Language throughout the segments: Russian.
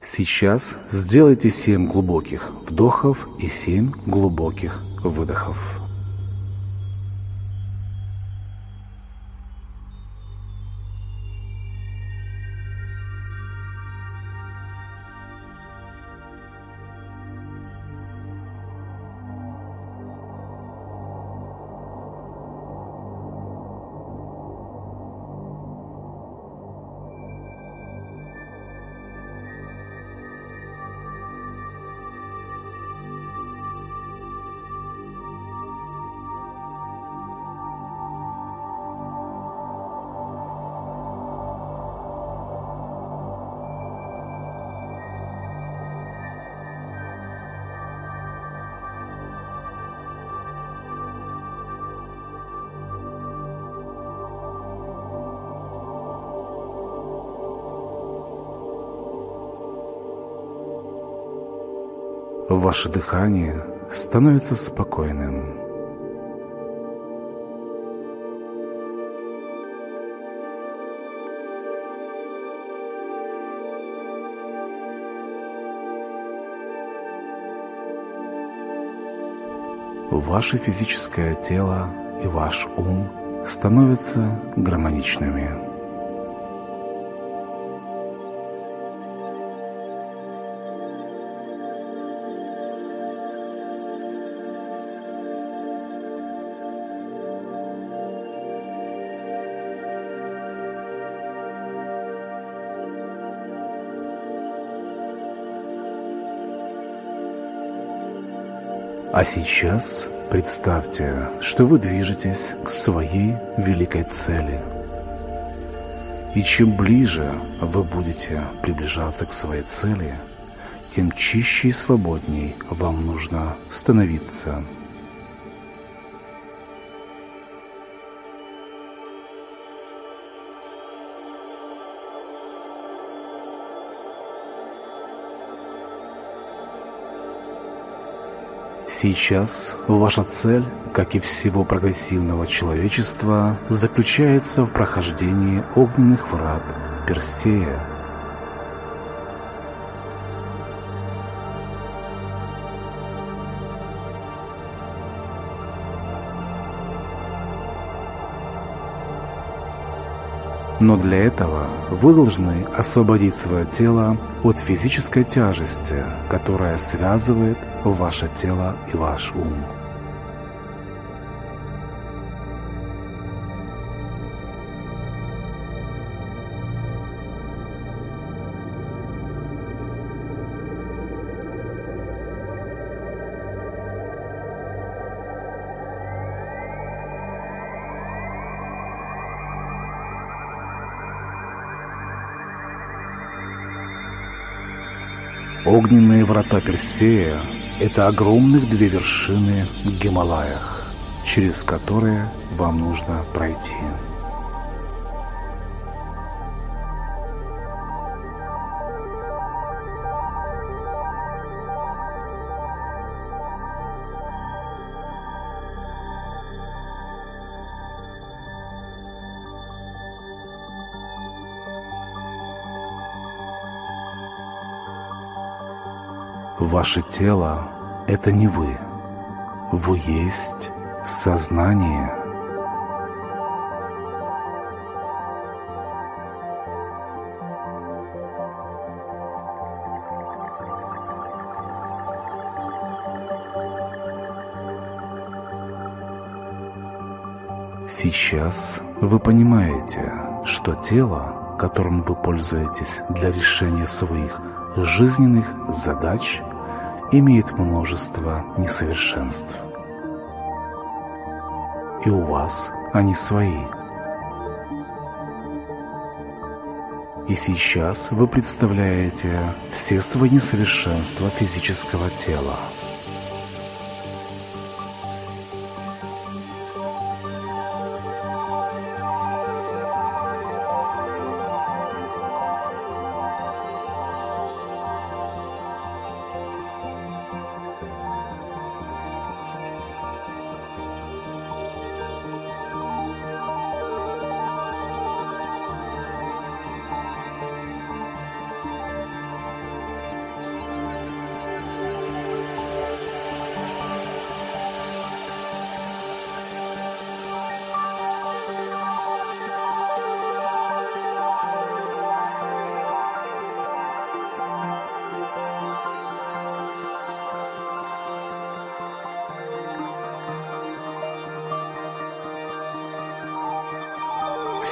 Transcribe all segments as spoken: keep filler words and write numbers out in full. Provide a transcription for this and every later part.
Сейчас сделайте семь глубоких вдохов и семь глубоких выдохов. Ваше дыхание становится спокойным. Ваше физическое тело и ваш ум становятся гармоничными. А сейчас представьте, что вы движетесь к своей великой цели. И чем ближе вы будете приближаться к своей цели, тем чище и свободней вам нужно становиться. Сейчас ваша цель, как и всего прогрессивного человечества, заключается в прохождении огненных врат Персея. Но для этого вы должны освободить свое тело от физической тяжести, которая связывает ваше тело и ваш ум. Огненные врата Персея — это огромных две вершины в Гималаях, через которые вам нужно пройти. Ваше тело — это не вы. Вы есть сознание. Сейчас вы понимаете, что тело, которым вы пользуетесь для решения своих жизненных задач, имеет множество несовершенств. И у вас они свои. И сейчас вы представляете все свои несовершенства физического тела.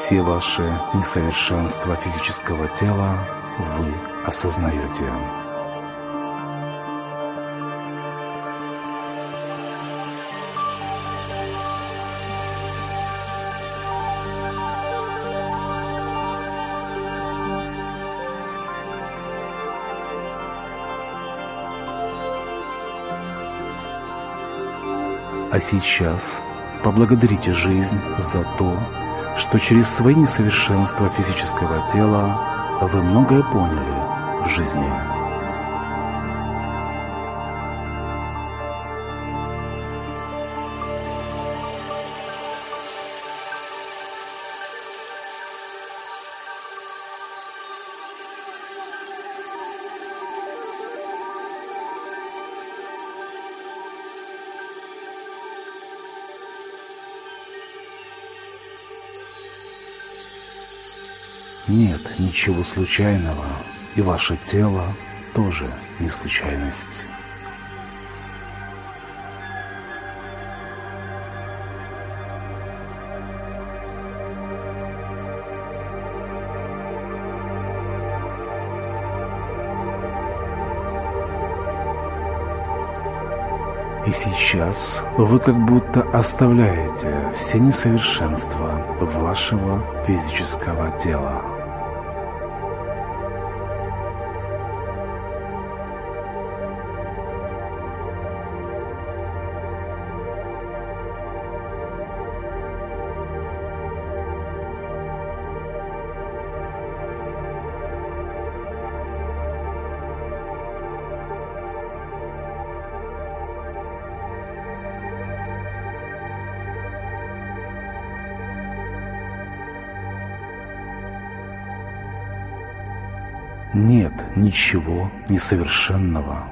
все ваши несовершенства физического тела вы осознаете. А сейчас поблагодарите жизнь за то, что через свои несовершенства физического тела вы многое поняли в жизни. Нет ничего случайного, и ваше тело тоже не случайность. И сейчас вы как будто оставляете все несовершенства вашего физического тела. Нет ничего несовершенного,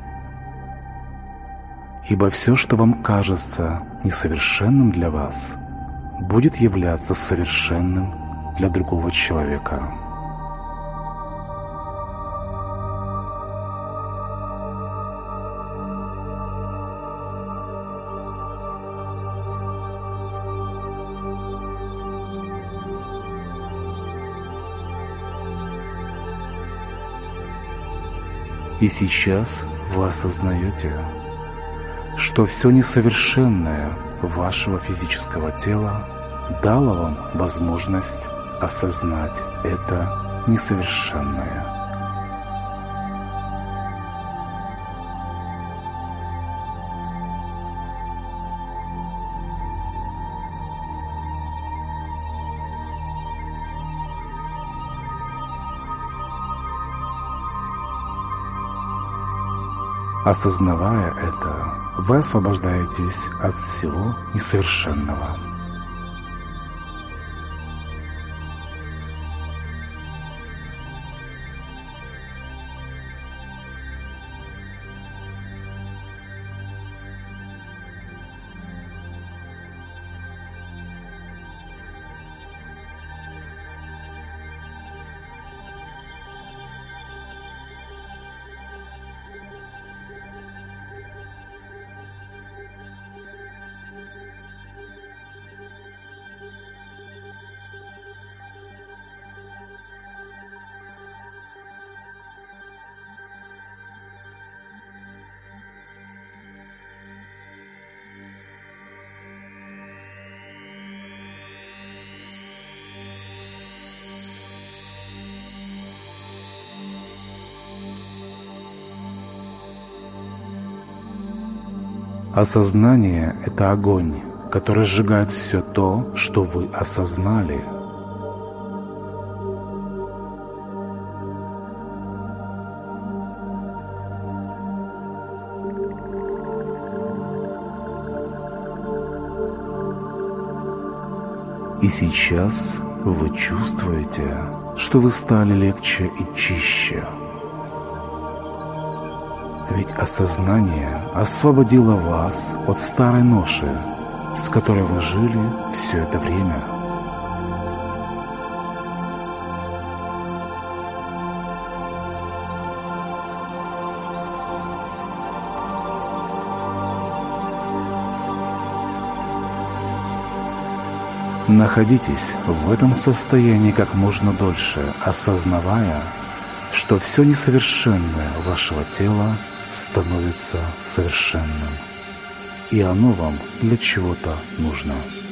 ибо все, что вам кажется несовершенным для вас, будет являться совершенным для другого человека. И сейчас вы осознаете, что все несовершенное вашего физического тела дало вам возможность осознать это несовершенное. Осознавая это, вы освобождаетесь от всего несовершенного. Осознание — это огонь, который сжигает все то, что вы осознали. И сейчас вы чувствуете, что вы стали легче и чище. Ведь осознание освободило вас от старой ноши, с которой вы жили все это время. Находитесь в этом состоянии как можно дольше, осознавая, что все несовершенное вашего тела становится совершенным, и оно вам для чего-то нужно.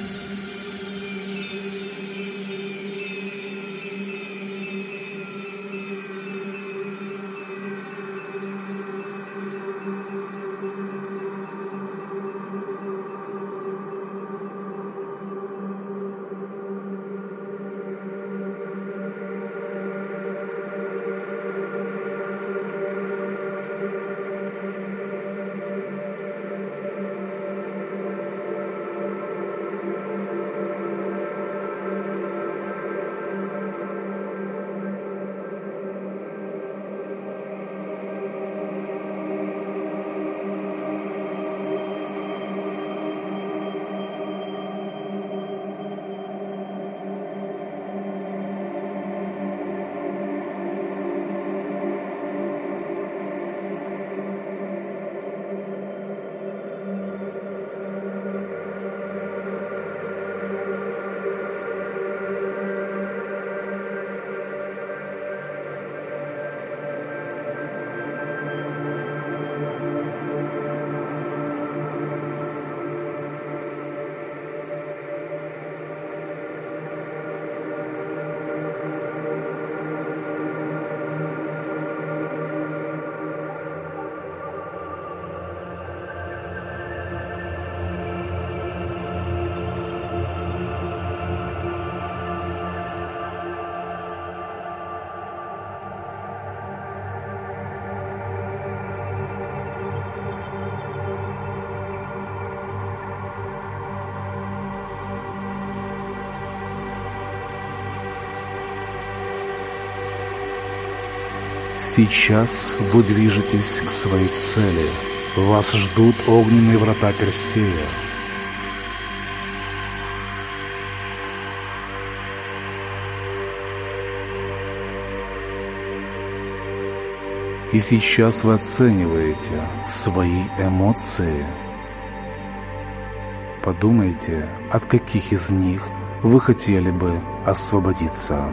Сейчас вы движетесь к своей цели. Вас ждут огненные врата Персея. И сейчас вы оцениваете свои эмоции. Подумайте, от каких из них вы хотели бы освободиться.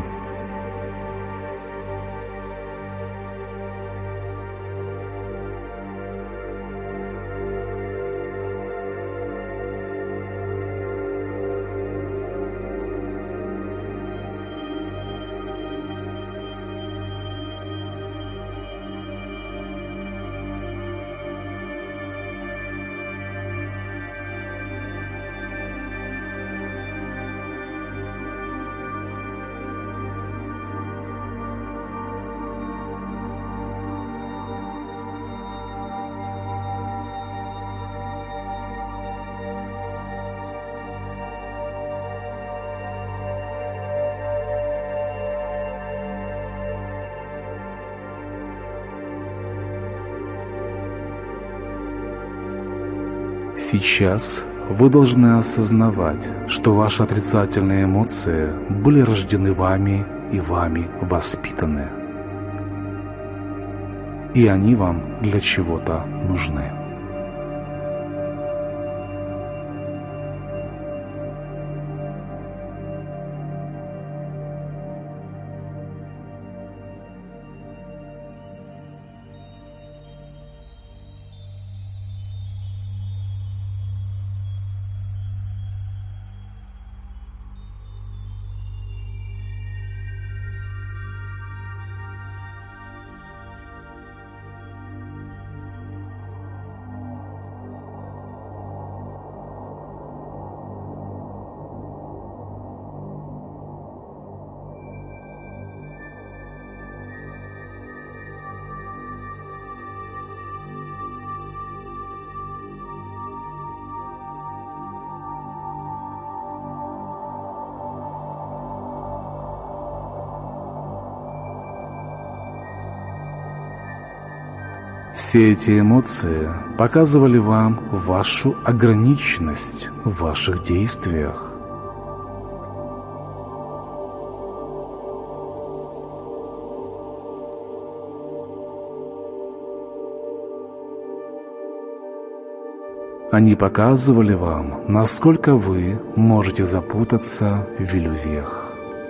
Сейчас вы должны осознавать, что ваши отрицательные эмоции были рождены вами и вами воспитаны. И они вам для чего-то нужны. Все эти эмоции показывали вам вашу ограниченность в ваших действиях. Они показывали вам, насколько вы можете запутаться в иллюзиях.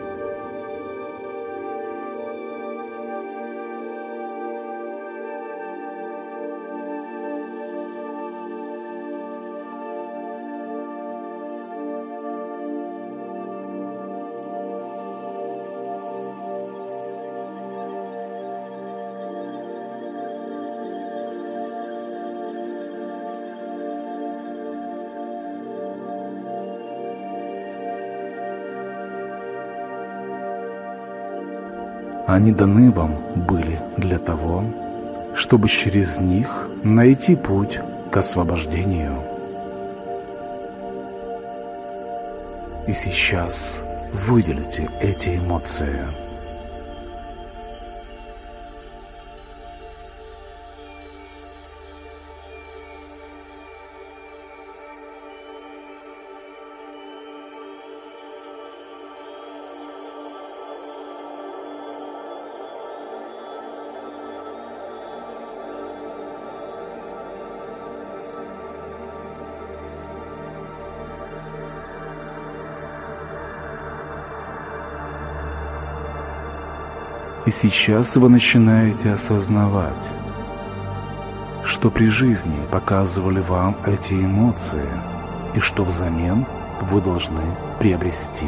Они даны вам были для того, чтобы через них найти путь к освобождению. И сейчас выделите эти эмоции. И сейчас вы начинаете осознавать, что при жизни показывали вам эти эмоции и что взамен вы должны приобрести.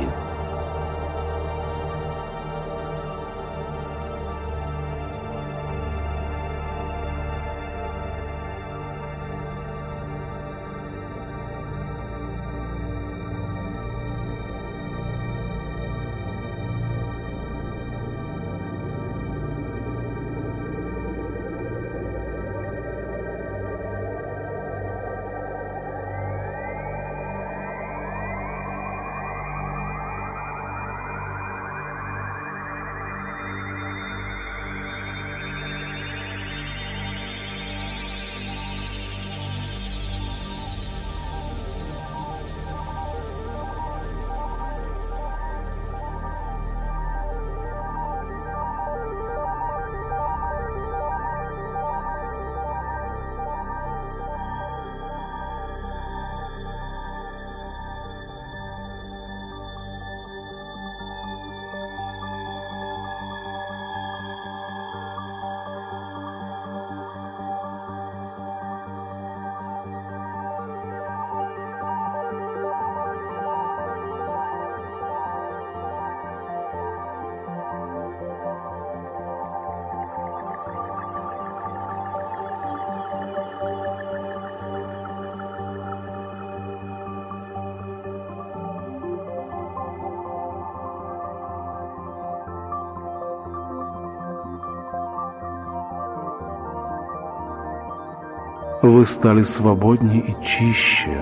Вы стали свободнее и чище.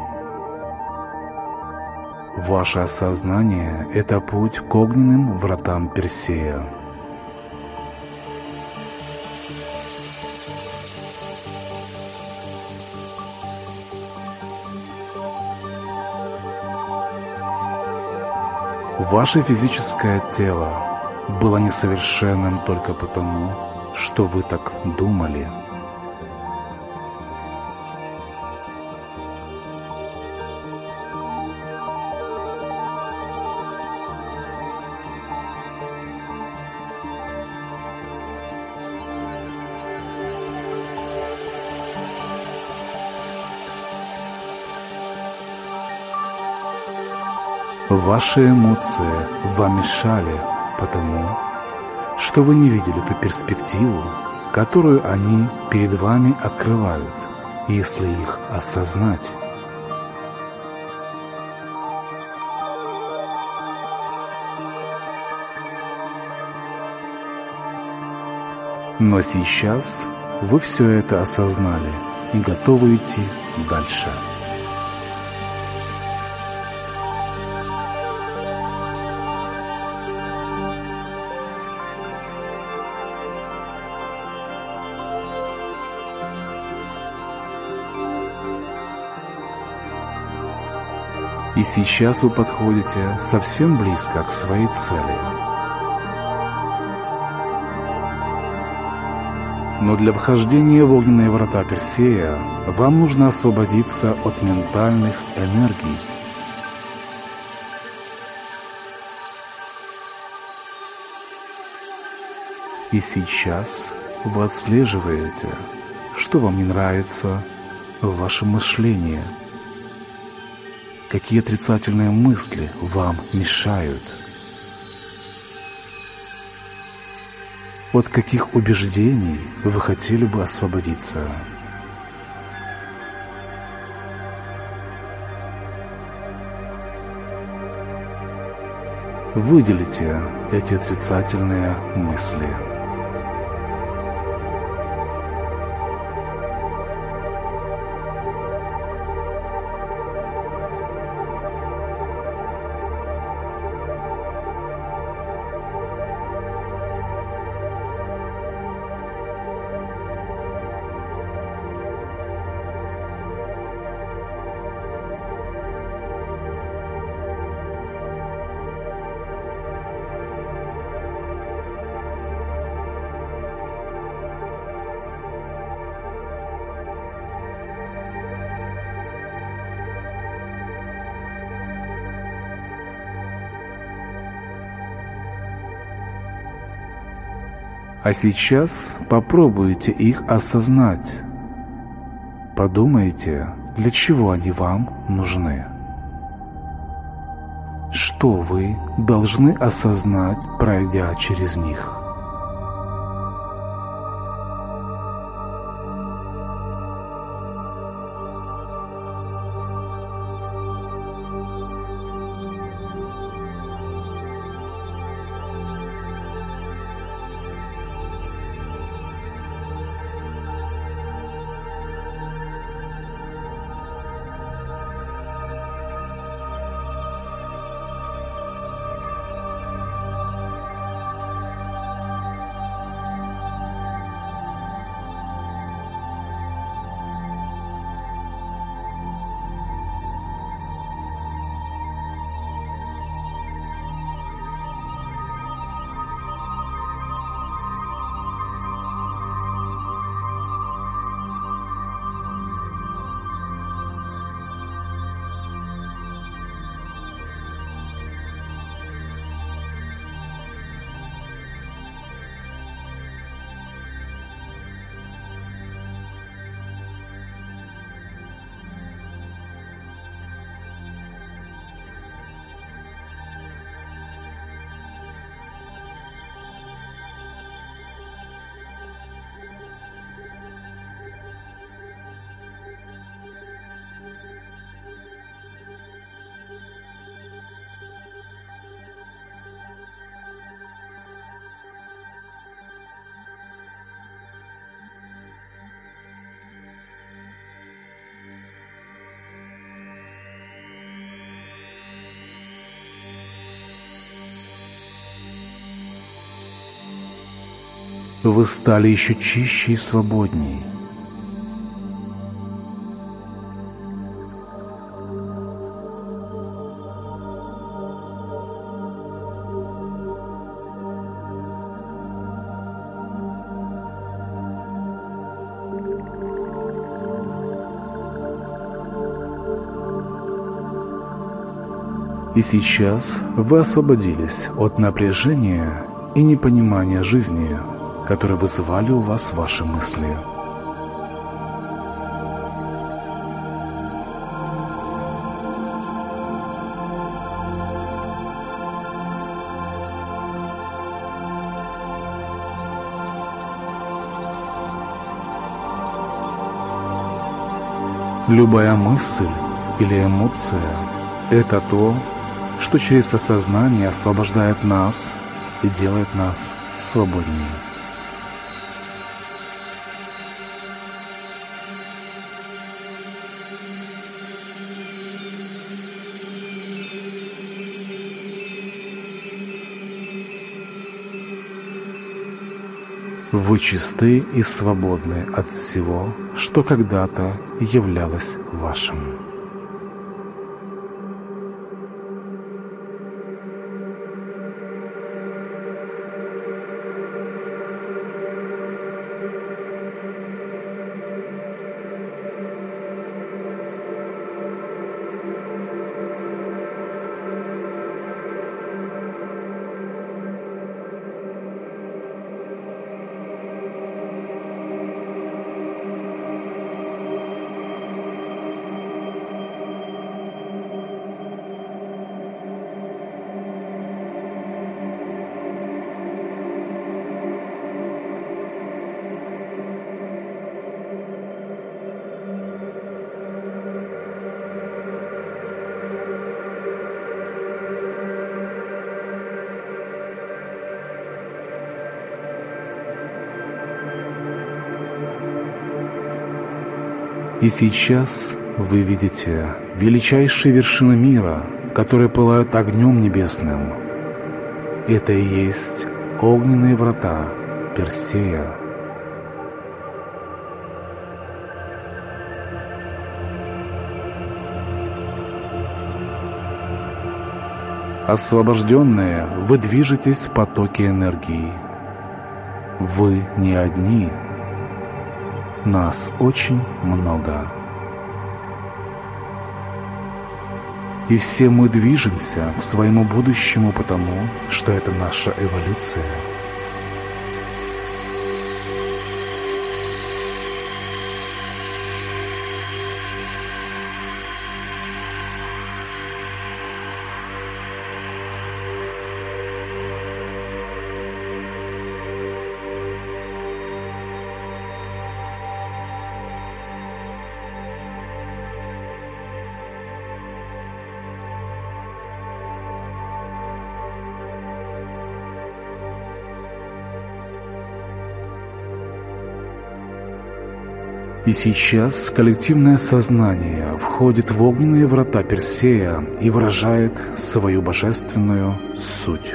Ваше осознание — это путь к огненным вратам Персея. Ваше физическое тело было несовершенным только потому, что вы так думали. Ваши эмоции вам мешали, потому что вы не видели ту перспективу, которую они перед вами открывают, если их осознать. Но сейчас вы все это осознали и готовы идти дальше. И сейчас вы подходите совсем близко к своей цели. Но для вхождения в огненные врата Персея вам нужно освободиться от ментальных энергий. И сейчас вы отслеживаете, что вам не нравится в вашем мышлении, какие отрицательные мысли вам мешают, от каких убеждений вы хотели бы освободиться. Выделите эти отрицательные мысли. А сейчас попробуйте их осознать. Подумайте, для чего они вам нужны. Что вы должны осознать, пройдя через них? Вы стали еще чище и свободней. И сейчас вы освободились от напряжения и непонимания жизни, которые вызывали у вас ваши мысли. Любая мысль или эмоция – это то, что через осознание освобождает нас и делает нас свободнее. Вы чисты и свободны от всего, что когда-то являлось вашим. И сейчас вы видите величайшие вершины мира, которые пылают огнем небесным. Это и есть огненные врата Персея. Освобожденные, вы движетесь в потоке энергии. Вы не одни. Нас очень много. И все мы движемся к своему будущему потому, что это наша эволюция. И сейчас коллективное сознание входит в огненные врата Персея и выражает свою божественную суть.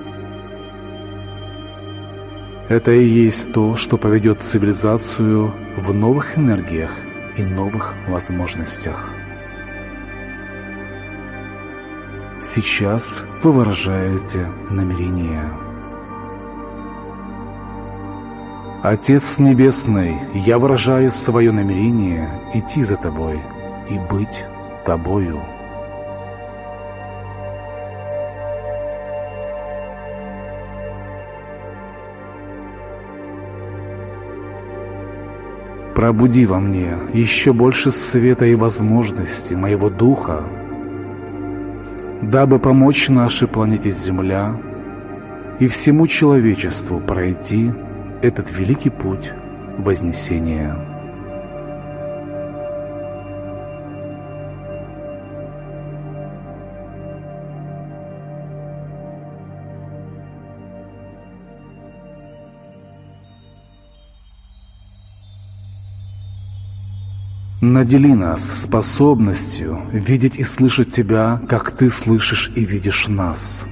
Это и есть то, что поведет цивилизацию в новых энергиях и новых возможностях. Сейчас вы выражаете намерение. Отец Небесный, я выражаю свое намерение идти за Тобой и быть Тобою. Пробуди во мне еще больше света и возможностей моего духа, дабы помочь нашей планете Земля и всему человечеству пройти этот великий путь вознесения. Надели нас способностью видеть и слышать Тебя, как Ты слышишь и видишь нас.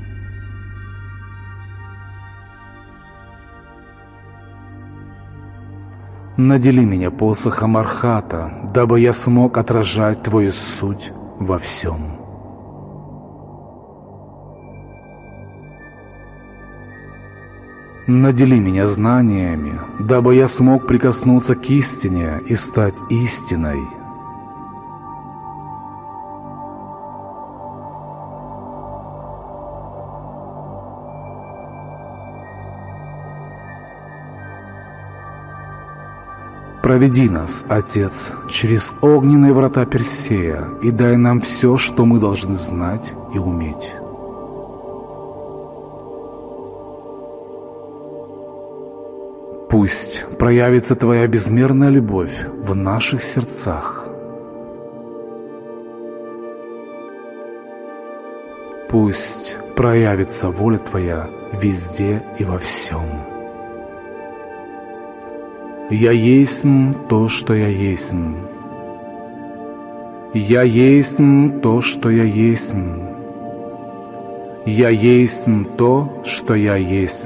Надели меня посохом Архата, дабы я смог отражать Твою суть во всем. Надели меня знаниями, дабы я смог прикоснуться к истине и стать истиной. Проведи нас, Отец, через огненные врата Персея и дай нам все, что мы должны знать и уметь. Пусть проявится Твоя безмерная любовь в наших сердцах. Пусть проявится воля Твоя везде и во всем. Я есть то, что я есть. Я есть то, что я есть. Я есть то, что я есть.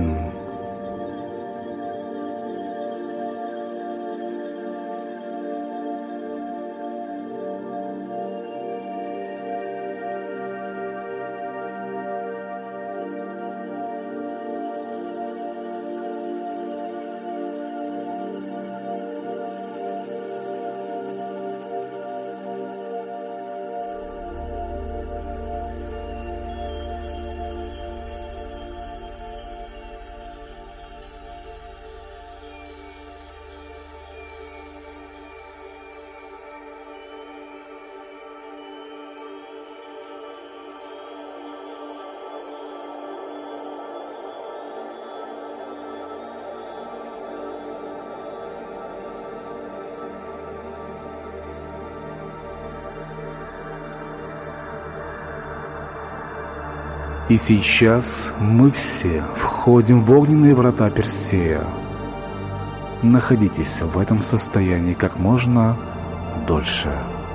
И сейчас мы все входим в огненные врата Персея. Находитесь в этом состоянии как можно дольше.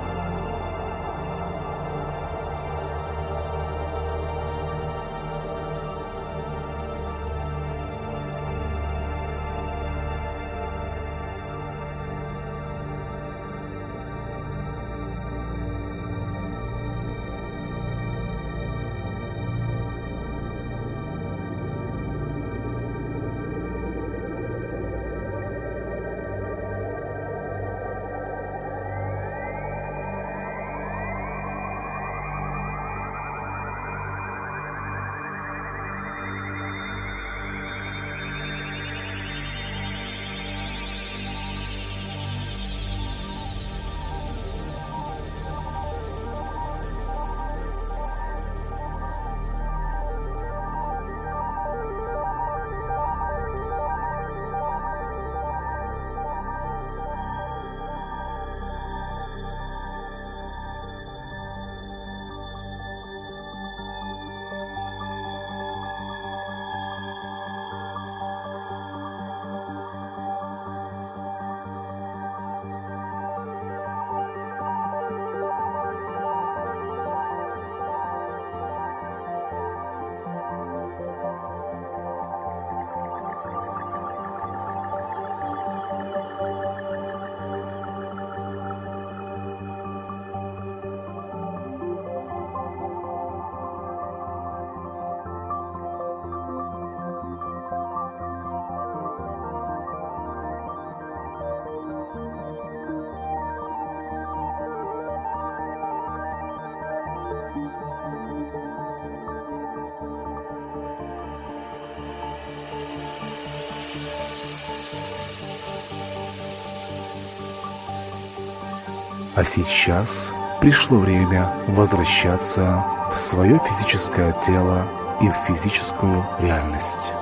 А сейчас пришло время возвращаться в свое физическое тело и в физическую реальность.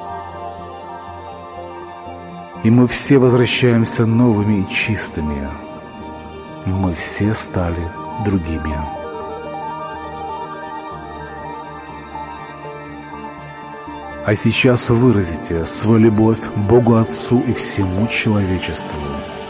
И мы все возвращаемся новыми и чистыми. Мы все стали другими. А сейчас выразите свою любовь Богу Отцу и всему человечеству.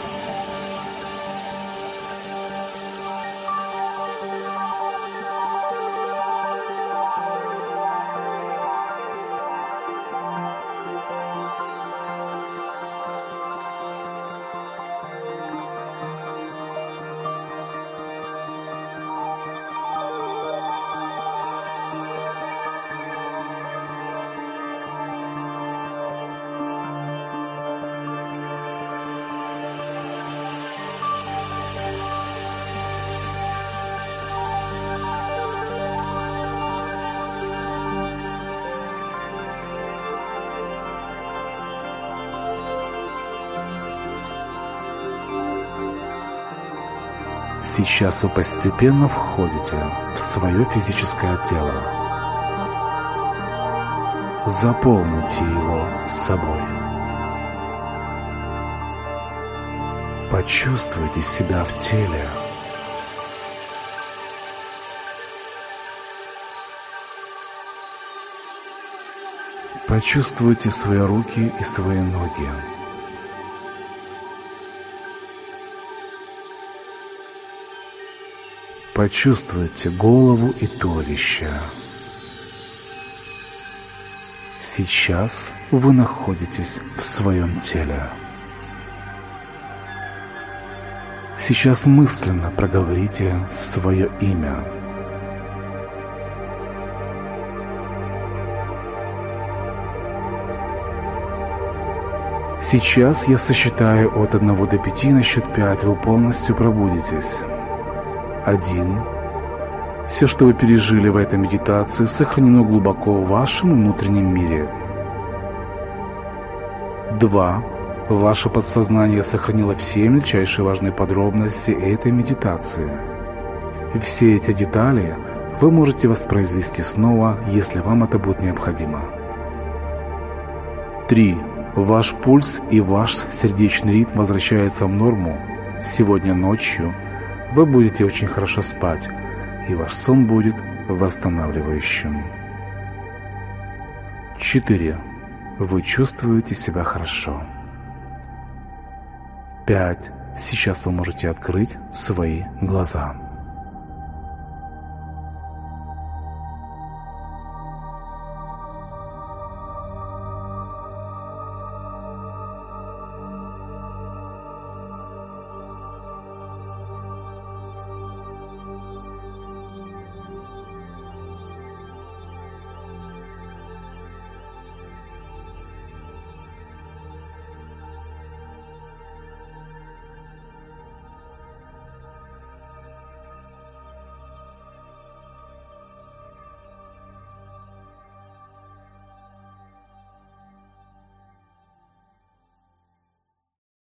Сейчас вы постепенно входите в свое физическое тело. Заполните его собой. Почувствуйте себя в теле. Почувствуйте свои руки и свои ноги. Почувствуйте голову и туловище. Сейчас вы находитесь в своем теле. Сейчас мысленно проговорите свое имя. Сейчас я сосчитаю от одного до пяти, на счет пять вы полностью пробудитесь. Один. Все, что вы пережили в этой медитации, сохранено глубоко в вашем внутреннем мире. Два. Ваше подсознание сохранило все мельчайшие важные подробности этой медитации. И все эти детали вы можете воспроизвести снова, если вам это будет необходимо. Три. Ваш пульс и ваш сердечный ритм возвращаются в норму. Сегодня ночью вы будете очень хорошо спать, и ваш сон будет восстанавливающим. Четыре. Вы чувствуете себя хорошо. Пять. Сейчас вы можете открыть свои глаза.